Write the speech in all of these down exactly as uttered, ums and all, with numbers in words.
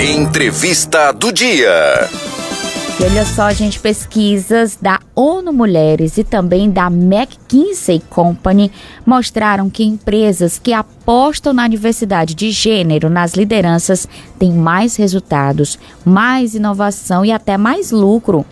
Entrevista do dia. E olha só, gente, pesquisas da ONU Mulheres e também da McKinsey Company mostraram que empresas que apostam na diversidade de gênero nas lideranças têm mais resultados, mais inovação e até mais lucro.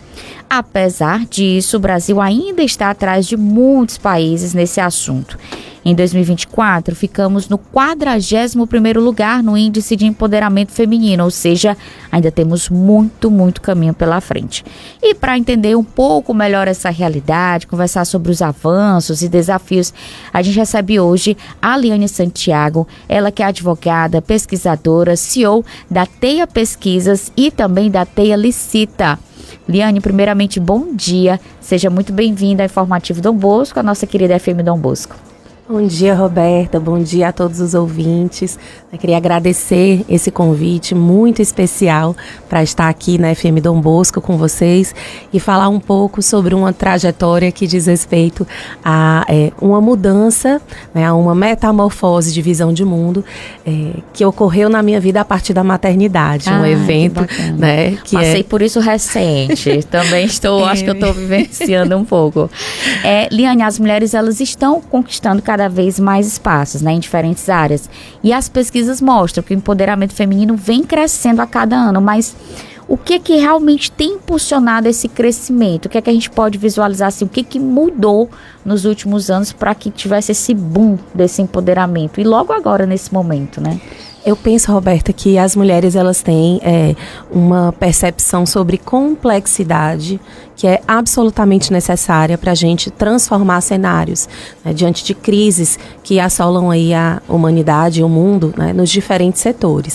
Apesar disso, o Brasil ainda está atrás de muitos países nesse assunto. Em dois mil e vinte e quatro, ficamos no quadragésimo primeiro lugar no índice de empoderamento feminino, ou seja, ainda temos muito, muito caminho pela frente. E para entender um pouco melhor essa realidade, conversar sobre os avanços e desafios, a gente recebe hoje a Liane Santiago, ela que é advogada, pesquisadora, C E O da Teia Pesquisas e também da Teia Licita. Liane, primeiramente, bom dia, seja muito bem-vinda ao Informativo Dom Bosco, a nossa querida F M Dom Bosco. Bom dia, Roberta. Bom dia a todos os ouvintes. Eu queria agradecer esse convite muito especial para estar aqui na F M Dom Bosco com vocês e falar um pouco sobre uma trajetória que diz respeito a é, uma mudança, né, a uma metamorfose de visão de mundo é, que ocorreu na minha vida a partir da maternidade. Ah, um evento, que né? Que Passei é... por isso recente. Também estou, acho que eu estou vivenciando um pouco. É, Liane, as mulheres elas estão conquistando cada vez mais espaços, né, em diferentes áreas. E as pesquisas mostram que o empoderamento feminino vem crescendo a cada ano, mas o que que realmente tem impulsionado esse crescimento? O que é que a gente pode visualizar assim? O que que mudou nos últimos anos para que tivesse esse boom desse empoderamento? E logo agora, nesse momento, né? Eu penso, Roberta, que as mulheres elas têm é, uma percepção sobre complexidade que é absolutamente necessária para a gente transformar cenários, né, diante de crises que assolam aí a humanidade e o mundo, né, nos diferentes setores.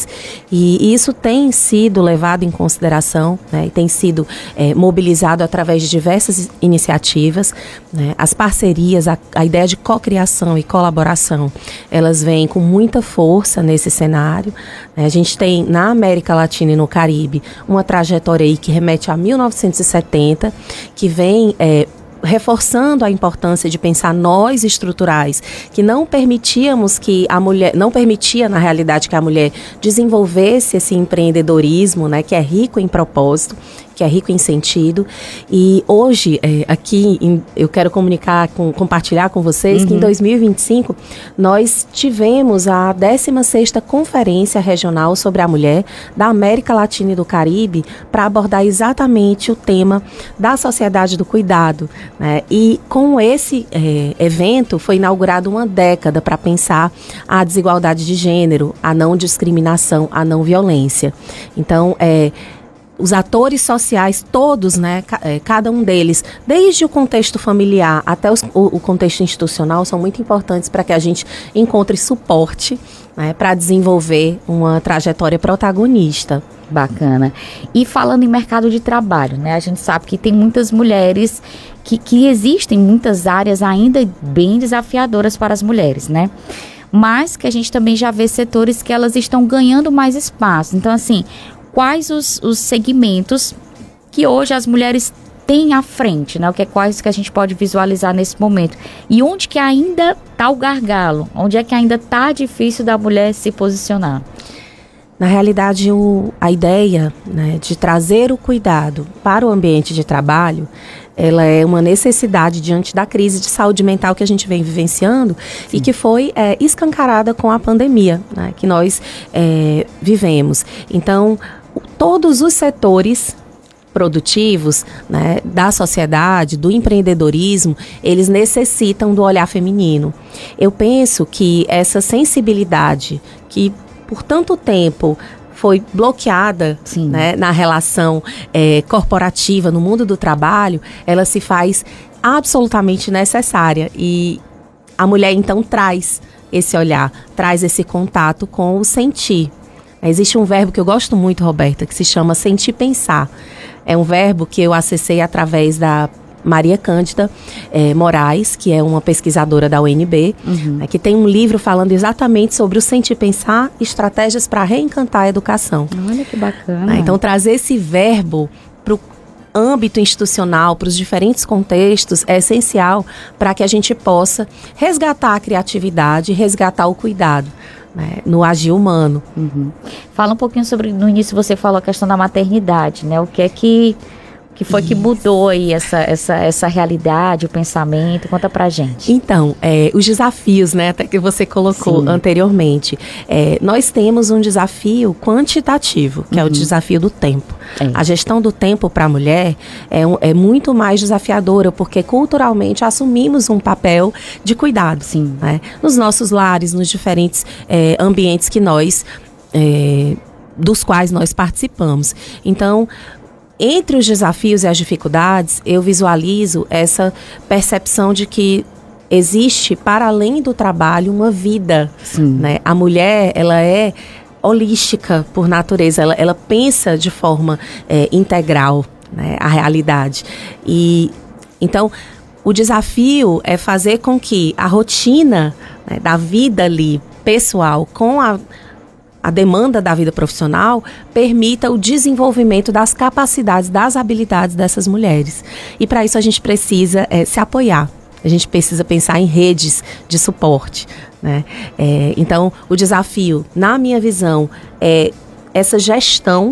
E isso tem sido levado em consideração, né, e tem sido é, mobilizado através de diversas iniciativas, né, as parcerias, a, a ideia de cocriação e colaboração, elas vêm com muita força nesse cenário. Né, a gente tem na América Latina e no Caribe uma trajetória aí que remete a mil novecentos e setenta, que vem é, reforçando a importância de pensar nós estruturais, que não permitíamos que a mulher, não permitia na realidade que a mulher desenvolvesse esse empreendedorismo, né, que é rico em propósito, que é rico em sentido. E hoje, é, aqui, em, eu quero comunicar, com, compartilhar com vocês uhum. que em dois mil e vinte e cinco nós tivemos a décima sexta Conferência Regional sobre a Mulher da América Latina e do Caribe para abordar exatamente o tema da sociedade do cuidado. Né? E com esse é, evento foi inaugurada uma década para pensar a desigualdade de gênero, a não discriminação, a não violência. Então, é... os atores sociais, todos, né, cada um deles, desde o contexto familiar até os, o, o contexto institucional, são muito importantes para que a gente encontre suporte, né, para desenvolver uma trajetória protagonista. Bacana. E falando em mercado de trabalho, né, a gente sabe que tem muitas mulheres, que, que existem muitas áreas ainda bem desafiadoras para as mulheres, né? Mas que a gente também já vê setores que elas estão ganhando mais espaço. Então, assim, quais os, os segmentos que hoje as mulheres têm à frente, né? O que é quais que a gente pode visualizar nesse momento? E onde que ainda está o gargalo? Onde é que ainda está difícil da mulher se posicionar? Na realidade, o, a ideia, né, de trazer o cuidado para o ambiente de trabalho, ela é uma necessidade diante da crise de saúde mental que a gente vem vivenciando. Sim. E que foi é, escancarada com a pandemia, né, que nós é, vivemos. Então, todos os setores produtivos, né, da sociedade, do empreendedorismo, eles necessitam do olhar feminino. Eu penso que essa sensibilidade que por tanto tempo foi bloqueada, né, na relação é, corporativa, no mundo do trabalho, ela se faz absolutamente necessária. E a mulher, então, traz esse olhar, traz esse contato com o sentir. Existe um verbo que eu gosto muito, Roberta, que se chama sentir pensar. É um verbo que eu acessei através da Maria Cândida é, Moraes, que é uma pesquisadora da U N B, uhum. né, que tem um livro falando exatamente sobre o sentir pensar, estratégias para reencantar a educação. Olha que bacana. Né, então, trazer esse verbo para o âmbito institucional, para os diferentes contextos, é essencial para que a gente possa resgatar a criatividade, resgatar o cuidado. né, no agir humano. Uhum. Fala um pouquinho sobre, no início você falou a questão da maternidade, né? O que é que, que foi Isso. que mudou aí essa, essa, essa realidade, o pensamento? Conta pra gente. Então, é, os desafios, né, até que você colocou Sim. anteriormente. É, nós temos um desafio quantitativo, que uhum. é o desafio do tempo. É. A gestão do tempo para a mulher é, um, é muito mais desafiadora, porque culturalmente assumimos um papel de cuidado. Sim. Né, nos nossos lares, nos diferentes é, ambientes que nós, é, dos quais nós participamos. Então, entre os desafios e as dificuldades, eu visualizo essa percepção de que existe, para além do trabalho, uma vida. Sim. Né? A mulher, ela é holística por natureza, ela, ela pensa de forma é, integral, né, a realidade. E, então, o desafio é fazer com que a rotina, né, da vida ali, pessoal, com a a demanda da vida profissional, permita o desenvolvimento das capacidades, das habilidades dessas mulheres. E para isso a gente precisa é, se apoiar. A gente precisa pensar em redes de suporte. Né? É, então, o desafio, na minha visão, é essa gestão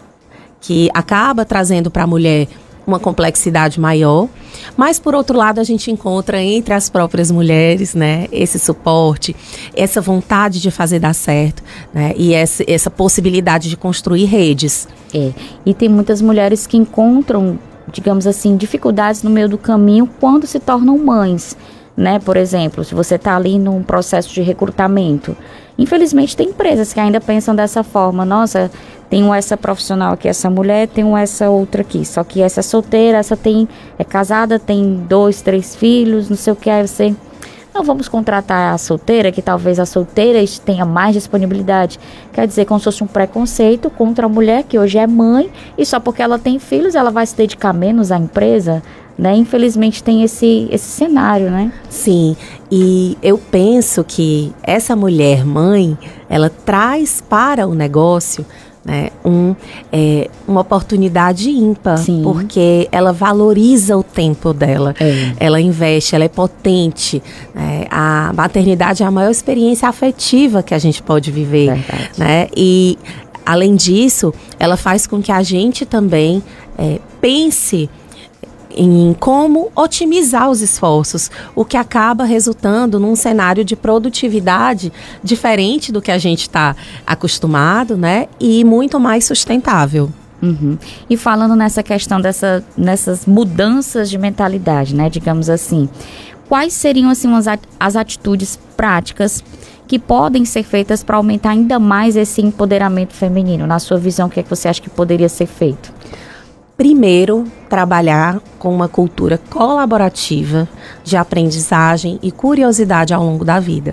que acaba trazendo para a mulher uma complexidade maior, mas por outro lado a gente encontra entre as próprias mulheres, né, esse suporte, essa vontade de fazer dar certo, né, e essa, essa possibilidade de construir redes. É, e tem muitas mulheres que encontram, digamos assim, dificuldades no meio do caminho quando se tornam mães, né, por exemplo, se você está ali num processo de recrutamento, infelizmente tem empresas que ainda pensam dessa forma, nossa, tenho essa profissional aqui, essa mulher, tenho essa outra aqui, só que essa é solteira, essa tem, é casada, tem dois, três filhos, não sei o que, aí você, não, vamos contratar a solteira, que talvez a solteira tenha mais disponibilidade, quer dizer, como se fosse um preconceito contra a mulher que hoje é mãe, e só porque ela tem filhos, ela vai se dedicar menos à empresa, né? Infelizmente tem esse, esse cenário, né? Sim, e eu penso que essa mulher mãe, ela traz para o negócio, né, um, é, uma oportunidade ímpar, Sim. porque ela valoriza o tempo dela, é. ela investe, ela é potente, né, a maternidade é a maior experiência afetiva que a gente pode viver, Verdade. Né, e além disso, ela faz com que a gente também é, pense em como otimizar os esforços, o que acaba resultando num cenário de produtividade diferente do que a gente está acostumado, né? E muito mais sustentável. Uhum. E falando nessa questão dessa, nessas mudanças de mentalidade, né? Digamos assim, quais seriam assim as, as atitudes práticas que podem ser feitas para aumentar ainda mais esse empoderamento feminino? Na sua visão, o que é que você acha que poderia ser feito? Primeiro, trabalhar com uma cultura colaborativa de aprendizagem e curiosidade ao longo da vida.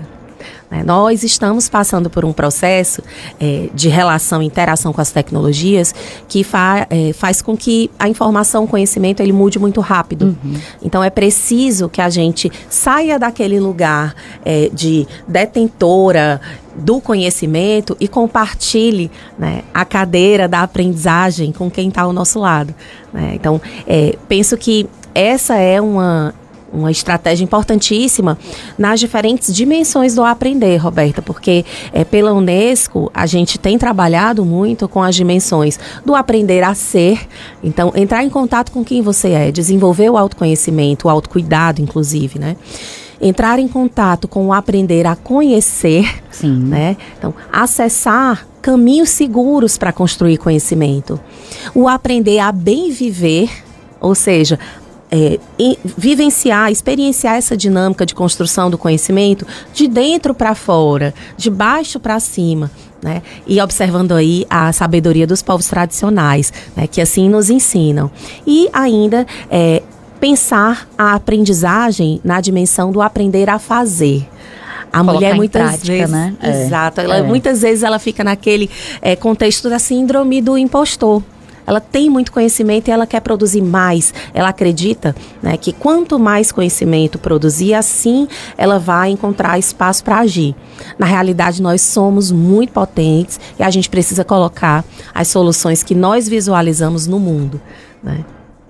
Nós estamos passando por um processo é, de relação e interação com as tecnologias que fa, é, faz com que a informação, o conhecimento, ele mude muito rápido. Uhum. Então, é preciso que a gente saia daquele lugar é, de detentora do conhecimento e compartilhe, né, a cadeira da aprendizagem com quem está ao nosso lado. Né? Então, é, penso que essa é uma... uma estratégia importantíssima nas diferentes dimensões do aprender, Roberta, porque é, pela Unesco a gente tem trabalhado muito com as dimensões do aprender a ser, então entrar em contato com quem você é, desenvolver o autoconhecimento, o autocuidado, inclusive, né? Entrar em contato com o aprender a conhecer, Sim. né? Então, acessar caminhos seguros para construir conhecimento. O aprender a bem viver, ou seja, É, vivenciar, experienciar essa dinâmica de construção do conhecimento de dentro para fora, de baixo para cima, né? E observando aí a sabedoria dos povos tradicionais, né? Que assim nos ensinam. E ainda é, pensar a aprendizagem na dimensão do aprender a fazer. A Colocar mulher muitas prática, vezes, né? Exato, ela, é. muitas vezes ela fica naquele é, contexto da síndrome do impostor. Ela tem muito conhecimento e ela quer produzir mais. Ela acredita, né, que quanto mais conhecimento produzir, assim ela vai encontrar espaço para agir. Na realidade, nós somos muito potentes e a gente precisa colocar as soluções que nós visualizamos no mundo, né?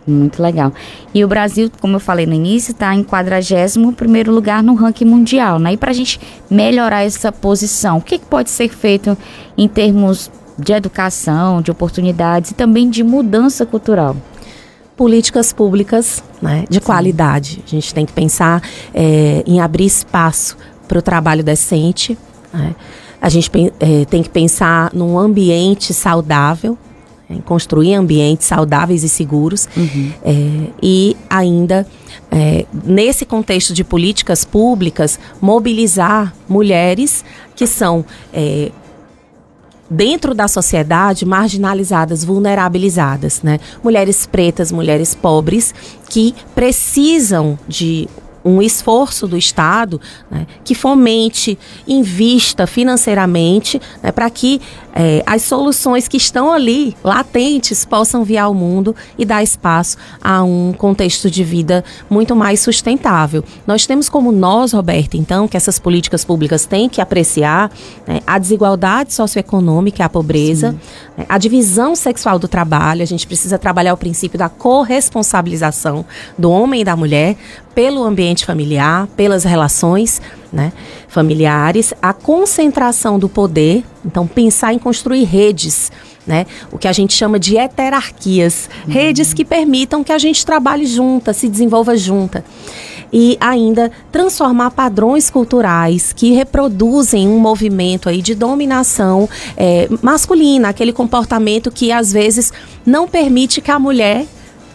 Muito legal. E o Brasil, como eu falei no início, está em quadragésimo primeiro lugar no ranking mundial, né? E para a gente melhorar essa posição, o que, que pode ser feito em termos de educação, de oportunidades e também de mudança cultural? Políticas públicas, né, de Sim. qualidade. A gente tem que pensar é, em abrir espaço para o trabalho decente, né? A gente é, tem que pensar num ambiente saudável, em construir ambientes saudáveis e seguros. Uhum. É, e ainda, é, nesse contexto de políticas públicas, mobilizar mulheres que são... É, dentro da sociedade, marginalizadas, vulnerabilizadas, né? Mulheres pretas, mulheres pobres, que precisam de um esforço do Estado, né, que fomente, invista financeiramente, né, para que é, as soluções que estão ali, latentes, possam vir ao mundo e dar espaço a um contexto de vida muito mais sustentável. Nós temos como nós, Roberta, então, que essas políticas públicas têm que apreciar, né, a desigualdade socioeconômica, a pobreza, né, a divisão sexual do trabalho. A gente precisa trabalhar o princípio da corresponsabilização do homem e da mulher pelo ambiente familiar, pelas relações, né, familiares, a concentração do poder. Então, pensar em construir redes, né, o que a gente chama de heterarquias, uhum. redes que permitam que a gente trabalhe junta, se desenvolva junta. E ainda transformar padrões culturais que reproduzem um movimento aí de dominação é, masculina, aquele comportamento que às vezes não permite que a mulher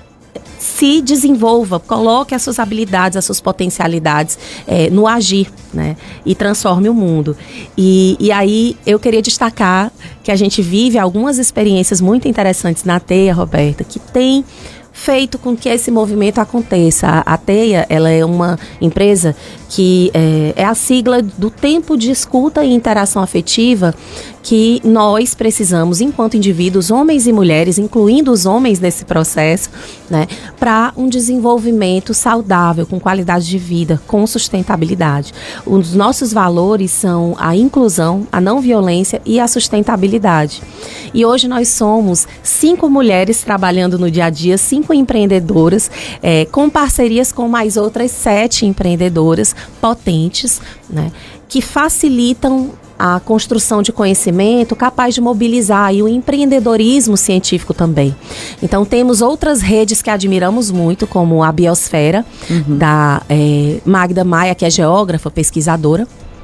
se desenvolva, coloque as suas habilidades, as suas potencialidades é, no agir, né? E transforme o mundo. E, e aí eu queria destacar que a gente vive algumas experiências muito interessantes na Teia, Roberta, que tem feito com que esse movimento aconteça. A, a Teia, ela é uma empresa que é, é a sigla do tempo de escuta e interação afetiva que nós precisamos, enquanto indivíduos, homens e mulheres, incluindo os homens nesse processo, né, para um desenvolvimento saudável, com qualidade de vida, com sustentabilidade. Os nossos valores são a inclusão, a não violência e a sustentabilidade. E hoje nós somos cinco mulheres trabalhando no dia a dia, cinco empreendedoras, é, com parcerias com mais outras sete empreendedoras potentes, né, que facilitam a construção de conhecimento capaz de mobilizar aí o empreendedorismo científico também. Então, temos outras redes que admiramos muito, como a Biosfera, uhum. da é, Magda Maia, que é geógrafa, pesquisadora.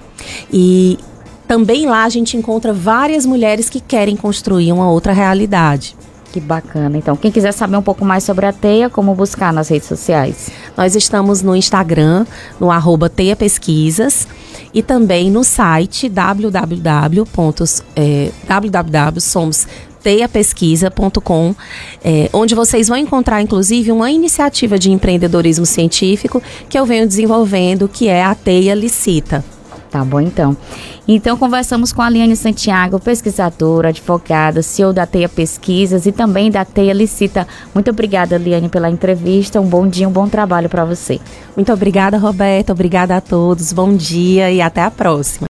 E também lá a gente encontra várias mulheres que querem construir uma outra realidade. Que bacana. Então, quem quiser saber um pouco mais sobre a Teia, como buscar nas redes sociais? Nós estamos no Instagram, no arroba Teia Pesquisas, e também no site w w w ponto somos teia pesquisa ponto com, é, onde vocês vão encontrar, inclusive, uma iniciativa de empreendedorismo científico que eu venho desenvolvendo, que é a Teia Licita. Tá bom, então. Então, conversamos com a Liane Santiago, pesquisadora, advogada, C E O da Teia Pesquisas e também da Teia Licita. Muito obrigada, Liane, pela entrevista. Um bom dia, um bom trabalho para você. Muito obrigada, Roberta. Obrigada a todos. Bom dia e até a próxima.